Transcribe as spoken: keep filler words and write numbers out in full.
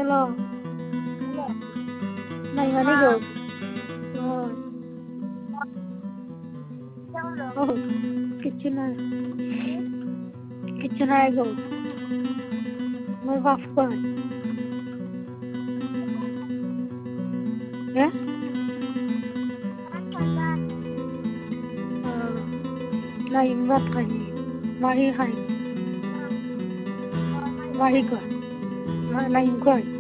lo này mà đi rồi rồi oh kitchen này kitchen này rồi mới vào phơi nhé này vật hay mai hay mai cơ này này cơ